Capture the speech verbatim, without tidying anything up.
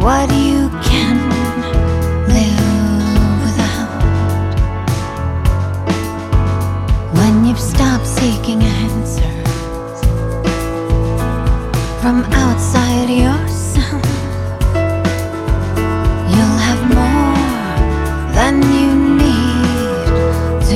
what you can live without. When you've stopped seeking answers from outside your